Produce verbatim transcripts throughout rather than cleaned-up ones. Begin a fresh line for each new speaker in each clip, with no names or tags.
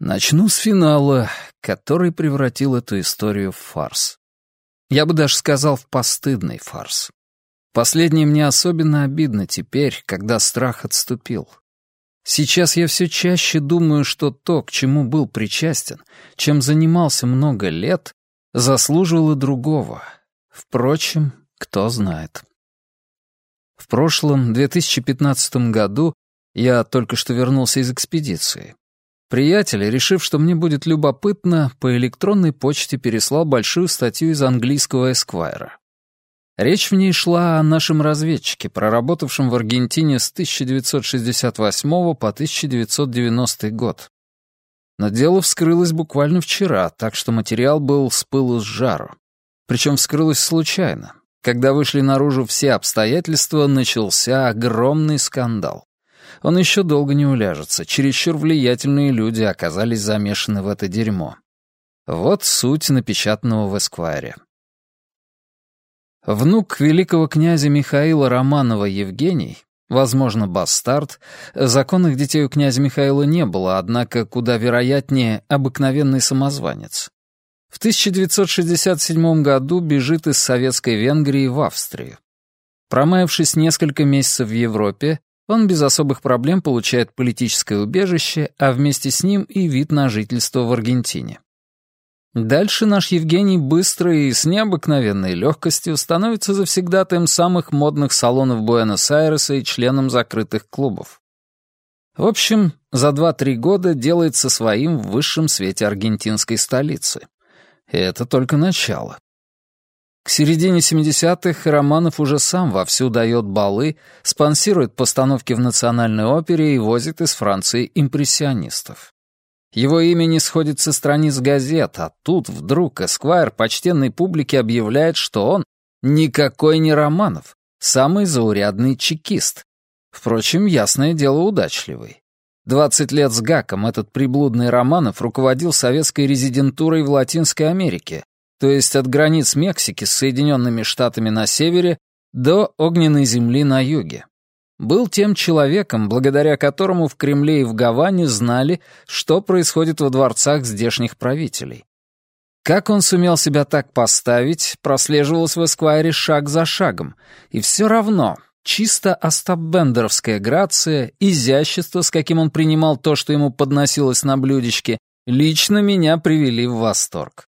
Начну с финала, который превратил эту историю в фарс. Я бы даже сказал, в постыдный фарс. Последнее мне особенно обидно теперь, когда страх отступил. Сейчас я все чаще думаю, что то, к чему был причастен, чем занимался много лет, заслуживало другого. Впрочем, кто знает. В прошлом, две тысячи пятнадцатом году, я только что вернулся из экспедиции. Приятель, решив, что мне будет любопытно, по электронной почте переслал большую статью из английского Esquire. Речь в ней шла о нашем разведчике, проработавшем в Аргентине с тысяча девятьсот шестьдесят восьмого по тысяча девятьсот девяностый год. Но дело вскрылось буквально вчера, так что материал был с пылу с жару. Причем вскрылось случайно. Когда вышли наружу все обстоятельства, начался огромный скандал. Он еще долго не уляжется, чересчур влиятельные люди оказались замешаны в это дерьмо. Вот суть напечатанного в Эсквайре. Внук великого князя Михаила Романова Евгений, возможно, бастард, законных детей у князя Михаила не было, однако куда вероятнее обыкновенный самозванец. В тысяча девятьсот шестьдесят седьмом году бежит из Советской Венгрии в Австрию. Промаявшись несколько месяцев в Европе, он без особых проблем получает политическое убежище, а вместе с ним и вид на жительство в Аргентине. Дальше наш Евгений быстро и с необыкновенной легкостью становится завсегдатаем самых модных салонов Буэнос-Айреса и членом закрытых клубов. В общем, за два-три года делается своим в высшем свете аргентинской столицы. И это только начало. К середине семидесятых Романов уже сам вовсю дает балы, спонсирует постановки в Национальной опере и возит из Франции импрессионистов. Его имя не сходит со страниц газет, а тут вдруг Эсквайр почтенной публике объявляет, что он никакой не Романов, самый заурядный чекист. Впрочем, ясное дело, удачливый. Двадцать лет с гаком этот приблудный Романов руководил советской резидентурой в Латинской Америке, то есть от границ Мексики с Соединенными Штатами на севере до огненной земли на юге. Был тем человеком, благодаря которому в Кремле и в Гаване знали, что происходит во дворцах здешних правителей. Как он сумел себя так поставить, прослеживалось в Эсквайре шаг за шагом, и все равно чисто остапбендеровская грация, изящество, с каким он принимал то, что ему подносилось на блюдечке, лично меня привели в восторг.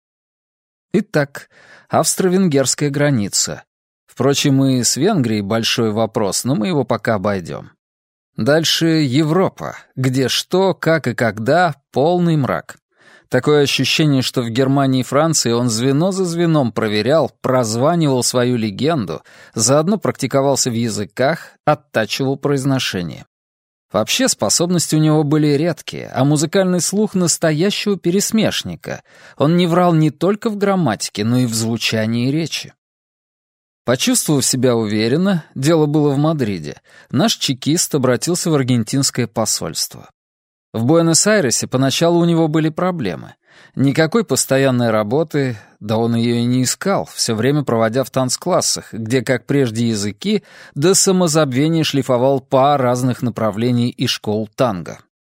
Итак, австро-венгерская граница. Впрочем, и с Венгрией большой вопрос, но мы его пока обойдем. Дальше Европа, где что, как и когда, полный мрак. Такое ощущение, что в Германии и Франции он звено за звеном проверял, прозванивал свою легенду, заодно практиковался в языках, оттачивал произношение. Вообще способности у него были редкие, а музыкальный слух настоящего пересмешника. Он не врал не только в грамматике, но и в звучании речи. Почувствовав себя уверенно, дело было в Мадриде, наш чекист обратился в аргентинское посольство. В Буэнос-Айресе поначалу у него были проблемы. Никакой постоянной работы, да он ее и не искал, все время проводя в танцклассах, где, как прежде, языки, до самозабвения шлифовал па разных направлений и школ танго.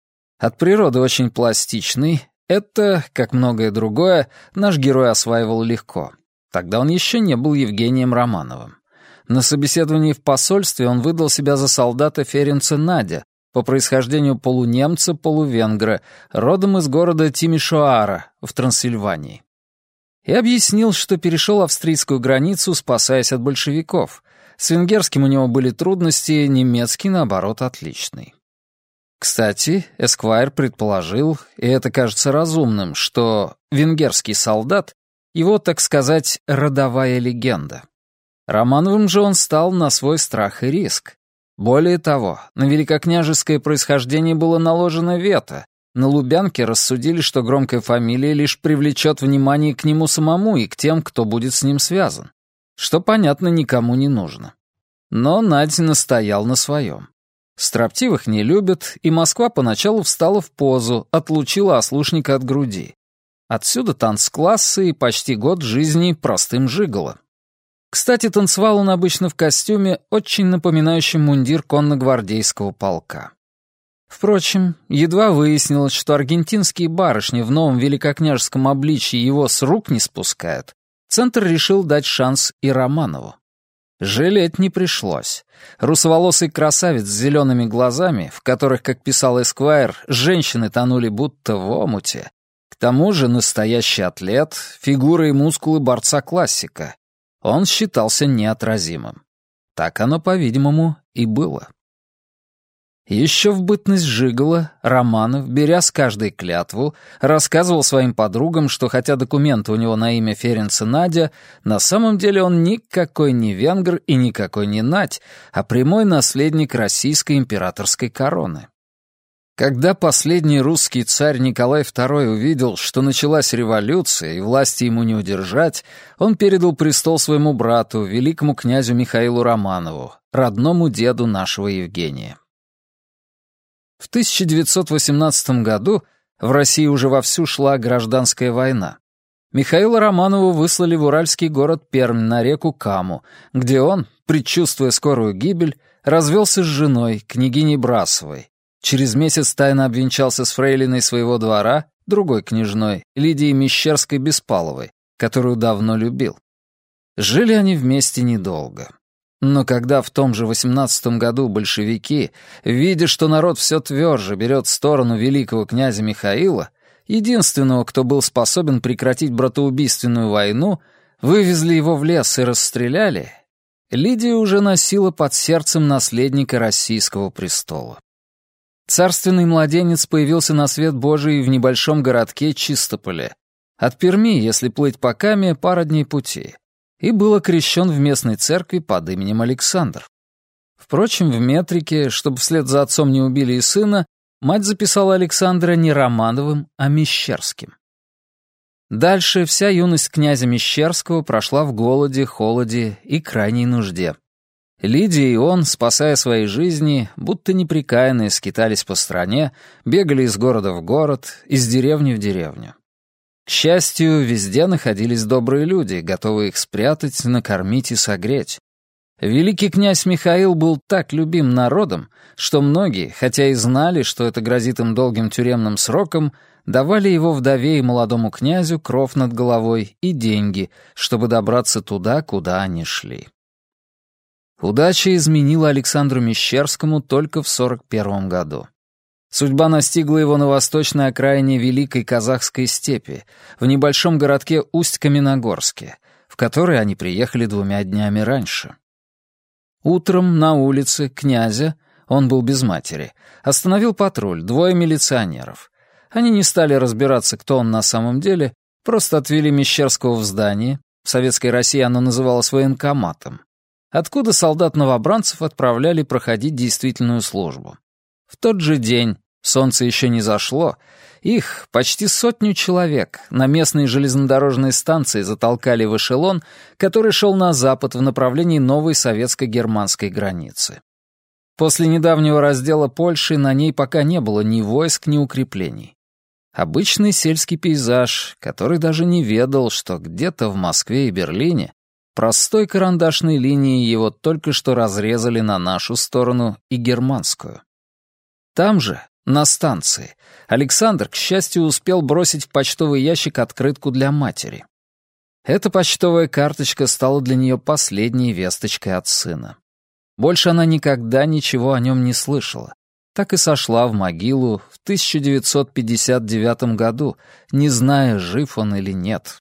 От природы очень пластичный, это, как многое другое, наш герой осваивал легко. Тогда он еще не был Евгением Романовым. На собеседовании в посольстве он выдал себя за солдата Ференца Надя, по происхождению полунемца, полувенгра, родом из города Тимишоара в Трансильвании. И объяснил, что перешел австрийскую границу, спасаясь от большевиков. С венгерским у него были трудности, немецкий, наоборот, отличный. Кстати, Эсквайр предположил, и это кажется разумным, что венгерский солдат — его, так сказать, родовая легенда. Романовым же он стал на свой страх и риск. Более того, на великокняжеское происхождение было наложено вето. На Лубянке рассудили, что громкая фамилия лишь привлечет внимание к нему самому и к тем, кто будет с ним связан. Что, понятно, никому не нужно. Но Надь настоял на своем. Строптивых не любят, и Москва поначалу встала в позу, отлучила ослушника от груди. Отсюда танцклассы и почти год жизни простым жиголо. Кстати, танцевал он обычно в костюме, очень напоминающем мундир конногвардейского полка. Впрочем, едва выяснилось, что аргентинские барышни в новом великокняжеском обличье его с рук не спускают, Центр решил дать шанс и Романову. Жалеть не пришлось. Русоволосый красавец с зелеными глазами, в которых, как писал Эсквайр, женщины тонули будто в омуте. К тому же настоящий атлет, фигура и мускулы борца-классика. Он считался неотразимым. Так оно, по-видимому, и было. Еще в бытность жиголо Романов, беря с каждой клятву, рассказывал своим подругам, что хотя документы у него на имя Ференца Надя, на самом деле он никакой не венгр и никакой не Надь, а прямой наследник российской императорской короны. Когда последний русский царь Николай второй увидел, что началась революция и власти ему не удержать, он передал престол своему брату, великому князю Михаилу Романову, родному деду нашего Евгения. В тысяча девятьсот восемнадцатом году в России уже вовсю шла гражданская война. Михаила Романова выслали в уральский город Пермь на реку Каму, где он, предчувствуя скорую гибель, развелся с женой, княгиней Брасовой. Через месяц тайно обвенчался с фрейлиной своего двора, другой княжной, Лидией Мещерской-Беспаловой, которую давно любил. Жили они вместе недолго. Но когда в том же восемнадцатом году большевики, видя, что народ все тверже берет сторону великого князя Михаила, единственного, кто был способен прекратить братоубийственную войну, вывезли его в лес и расстреляли, Лидия уже носила под сердцем наследника российского престола. Царственный младенец появился на свет Божий в небольшом городке Чистополе. От Перми, если плыть по Каме, пара дней пути. И был окрещен в местной церкви под именем Александр. Впрочем, в метрике, чтобы вслед за отцом не убили и сына, мать записала Александра не Романовым, а Мещерским. Дальше вся юность князя Мещерского прошла в голоде, холоде и крайней нужде. Лидия и он, спасая свои жизни, будто неприкаянные скитались по стране, бегали из города в город, из деревни в деревню. К счастью, везде находились добрые люди, готовые их спрятать, накормить и согреть. Великий князь Михаил был так любим народом, что многие, хотя и знали, что это грозит им долгим тюремным сроком, давали его вдове и молодому князю кров над головой и деньги, чтобы добраться туда, куда они шли. Удача изменила Александру Мещерскому только в сорок первом году. Судьба настигла его на восточной окраине Великой Казахской степи, в небольшом городке Усть-Каменогорске, в который они приехали двумя днями раньше. Утром на улице князя, он был без матери, остановил патруль, двое милиционеров. Они не стали разбираться, кто он на самом деле, просто отвели Мещерского в здание, в Советской России оно называлось военкоматом, откуда солдат-новобранцев отправляли проходить действительную службу. В тот же день, солнце еще не зашло, их, почти сотню человек, на местной железнодорожной станции затолкали в эшелон, который шел на запад в направлении новой советско-германской границы. После недавнего раздела Польши на ней пока не было ни войск, ни укреплений. Обычный сельский пейзаж, который даже не ведал, что где-то в Москве и Берлине простой карандашной линией его только что разрезали на нашу сторону и германскую. Там же, на станции, Александр, к счастью, успел бросить в почтовый ящик открытку для матери. Эта почтовая карточка стала для нее последней весточкой от сына. Больше она никогда ничего о нем не слышала. Так и сошла в могилу в тысяча девятьсот пятьдесят девятом году, не зная, жив он или нет.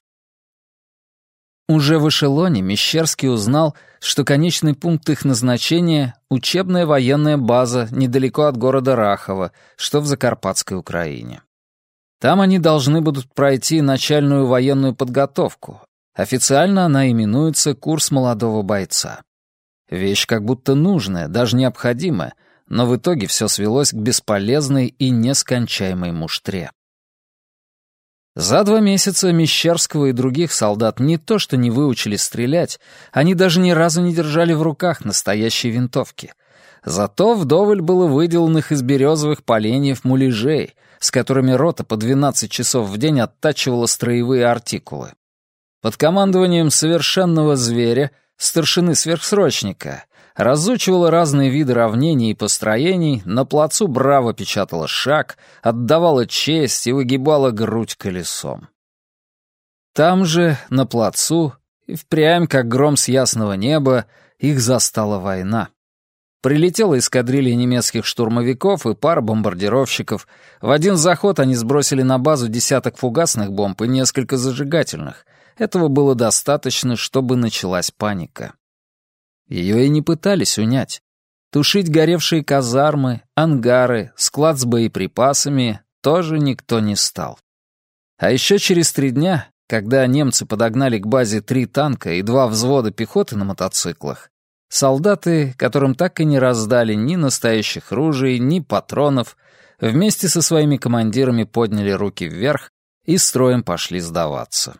Уже в эшелоне Мещерский узнал, что конечный пункт их назначения — учебная военная база недалеко от города Рахова, что в Закарпатской Украине. Там они должны будут пройти начальную военную подготовку. Официально она именуется «Курс молодого бойца». Вещь как будто нужная, даже необходимая, но в итоге все свелось к бесполезной и нескончаемой муштре. За два месяца Мещерского и других солдат не то что не выучили стрелять, они даже ни разу не держали в руках настоящие винтовки. Зато вдоволь было выделанных из березовых поленьев муляжей, с которыми рота по двенадцать часов в день оттачивала строевые артикулы. Под командованием совершенного зверя старшины-сверхсрочника, разучивала разные виды равнений и построений, на плацу браво печатала шаг, отдавала честь и выгибала грудь колесом. Там же, на плацу, и впрямь, как гром с ясного неба, их застала война. Прилетела эскадрилья немецких штурмовиков и пара бомбардировщиков. В один заход они сбросили на базу десяток фугасных бомб и несколько зажигательных. Этого было достаточно, чтобы началась паника. Ее и не пытались унять. Тушить горевшие казармы, ангары, склад с боеприпасами тоже никто не стал. А еще через три дня, когда немцы подогнали к базе три танка и два взвода пехоты на мотоциклах, солдаты, которым так и не раздали ни настоящих ружей, ни патронов, вместе со своими командирами подняли руки вверх и строем пошли сдаваться.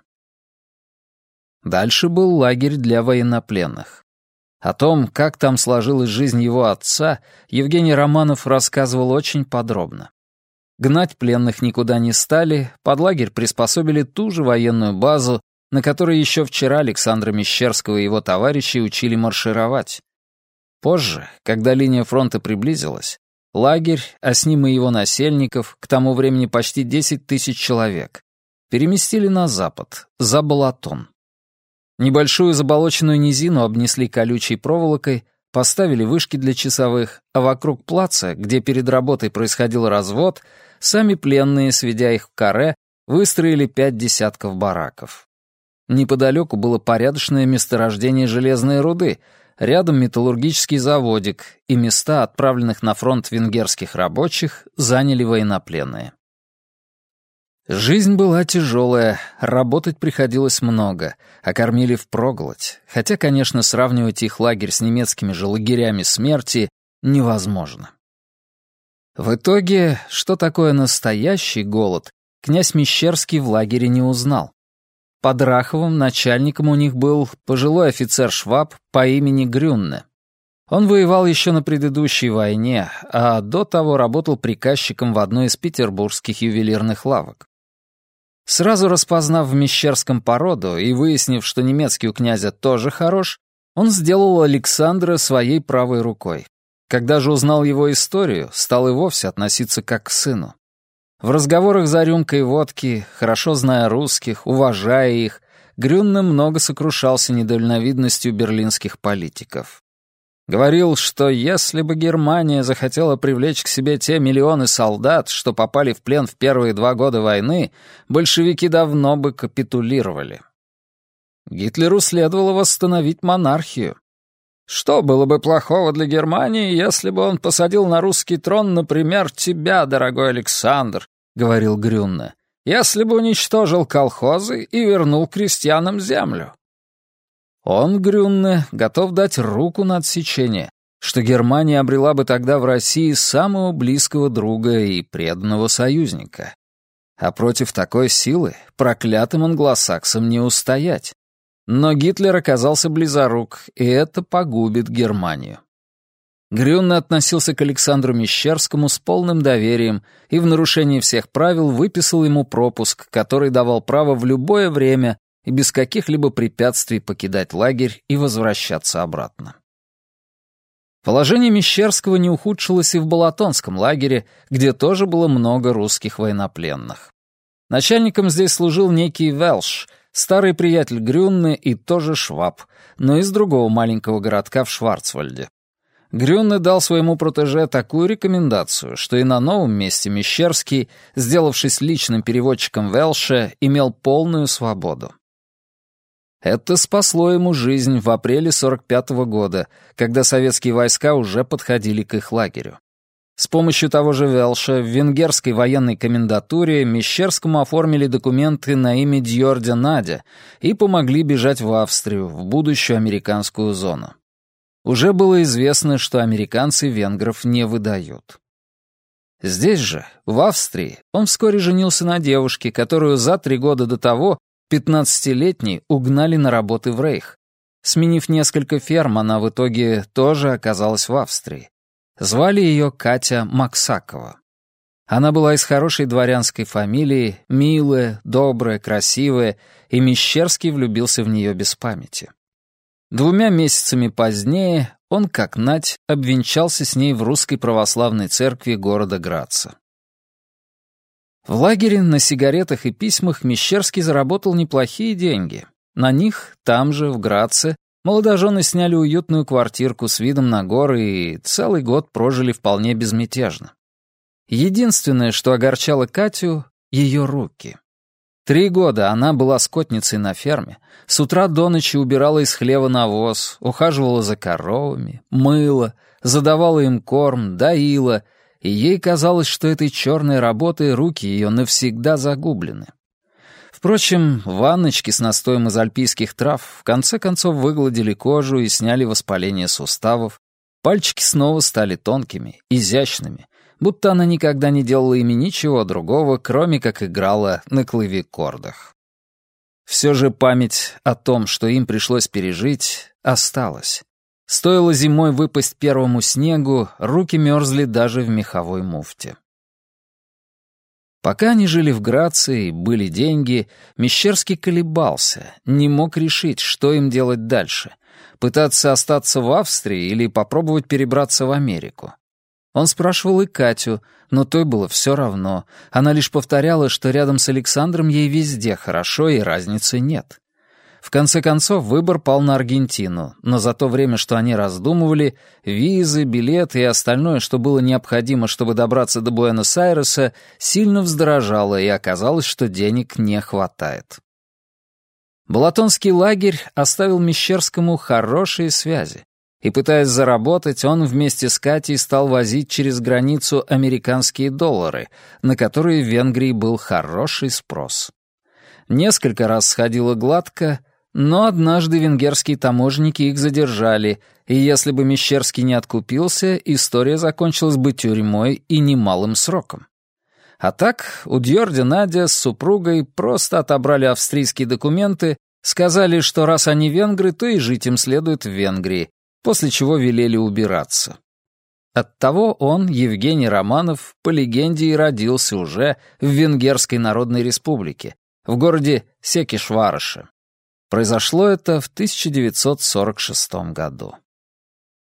Дальше был лагерь для военнопленных. О том, как там сложилась жизнь его отца, Евгений Романов рассказывал очень подробно. Гнать пленных никуда не стали, под лагерь приспособили ту же военную базу, на которой еще вчера Александра Мещерского и его товарищи учили маршировать. Позже, когда линия фронта приблизилась, лагерь, а с ним и его насельников, к тому времени почти десять тысяч человек, переместили на запад, за Балатон. Небольшую заболоченную низину обнесли колючей проволокой, поставили вышки для часовых, а вокруг плаца, где перед работой происходил развод, сами пленные, сведя их в каре, выстроили пять десятков бараков. Неподалеку было порядочное месторождение железной руды, рядом металлургический заводик, и места отправленных на фронт венгерских рабочих заняли военнопленные. Жизнь была тяжелая, работать приходилось много, а кормили впроголодь, хотя, конечно, сравнивать их лагерь с немецкими же лагерями смерти невозможно. В итоге, что такое настоящий голод, князь Мещерский в лагере не узнал. Под Раховым начальником у них был пожилой офицер-шваб по имени Грюнне. Он воевал еще на предыдущей войне, а до того работал приказчиком в одной из петербургских ювелирных лавок. Сразу распознав в Мещерском породу и выяснив, что немецкий у князя тоже хорош, он сделал Александра своей правой рукой. Когда же узнал его историю, стал и вовсе относиться как к сыну. В разговорах за рюмкой водки, хорошо зная русских, уважая их, Грюнне много сокрушался недальновидностью берлинских политиков. Говорил, что если бы Германия захотела привлечь к себе те миллионы солдат, что попали в плен в первые два года войны, большевики давно бы капитулировали. Гитлеру следовало восстановить монархию. Что было бы плохого для Германии, если бы он посадил на русский трон, например, тебя, дорогой Александр, — говорил Грюнне, — если бы уничтожил колхозы и вернул крестьянам землю. Он, Грюнне, готов дать руку на отсечение, что Германия обрела бы тогда в России самого близкого друга и преданного союзника. А против такой силы проклятым англосаксам не устоять. Но Гитлер оказался близорук, и это погубит Германию. Грюнне относился к Александру Мещерскому с полным доверием и в нарушении всех правил выписал ему пропуск, который давал право в любое время и без каких-либо препятствий покидать лагерь и возвращаться обратно. Положение Мещерского не ухудшилось и в Балатонском лагере, где тоже было много русских военнопленных. Начальником здесь служил некий Велш, старый приятель Грюнне и тоже шваб, но из другого маленького городка в Шварцвальде. Грюнне дал своему протеже такую рекомендацию, что и на новом месте Мещерский, сделавшись личным переводчиком Велша, имел полную свободу. Это спасло ему жизнь в апреле сорок пятого года, когда советские войска уже подходили к их лагерю. С помощью того же Велша в венгерской военной комендатуре Мещерскому оформили документы на имя Дьордя Надя и помогли бежать в Австрию, в будущую американскую зону. Уже было известно, что американцы венгров не выдают. Здесь же, в Австрии, он вскоре женился на девушке, которую за три года до того пятнадцатилетней угнали на работы в Рейх. Сменив несколько ферм, она в итоге тоже оказалась в Австрии. Звали ее Катя Максакова. Она была из хорошей дворянской фамилии, милая, добрая, красивая, и Мещерский влюбился в нее без памяти. Двумя месяцами позднее он, как нать, обвенчался с ней в русской православной церкви города Граца. В лагере на сигаретах и письмах Мещерский заработал неплохие деньги. На них, там же, в Граце, молодожены сняли уютную квартирку с видом на горы и целый год прожили вполне безмятежно. Единственное, что огорчало Катю — ее руки. Три года она была скотницей на ферме, с утра до ночи убирала из хлева навоз, ухаживала за коровами, мыла, задавала им корм, доила, и ей казалось, что этой черной работой руки ее навсегда загублены. Впрочем, ванночки с настоем из альпийских трав в конце концов выгладили кожу и сняли воспаление суставов, пальчики снова стали тонкими, изящными, будто она никогда не делала ими ничего другого, кроме как играла на клавикордах. Все же память о том, что им пришлось пережить, осталась. Стоило зимой выпасть первому снегу, руки мерзли даже в меховой муфте. Пока они жили в Грации и были деньги, Мещерский колебался, не мог решить, что им делать дальше — пытаться остаться в Австрии или попробовать перебраться в Америку. Он спрашивал и Катю, но той было все равно. Она лишь повторяла, что рядом с Александром ей везде хорошо и разницы нет. В конце концов, выбор пал на Аргентину, но за то время, что они раздумывали, визы, билеты и остальное, что было необходимо, чтобы добраться до Буэнос-Айреса, сильно вздорожало, и оказалось, что денег не хватает. Балатонский лагерь оставил Мещерскому хорошие связи, и, пытаясь заработать, он вместе с Катей стал возить через границу американские доллары, на которые в Венгрии был хороший спрос. Несколько раз сходило гладко, но однажды венгерские таможенники их задержали, и если бы Мещерский не откупился, история закончилась бы тюрьмой и немалым сроком. А так у Дьорди Надя с супругой просто отобрали австрийские документы, сказали, что раз они венгры, то и жить им следует в Венгрии, после чего велели убираться. Оттого он, Евгений Романов, по легенде и родился уже в Венгерской Народной Республике, в городе Секиш-Вараше. Произошло это в тысяча девятьсот сорок шестом году.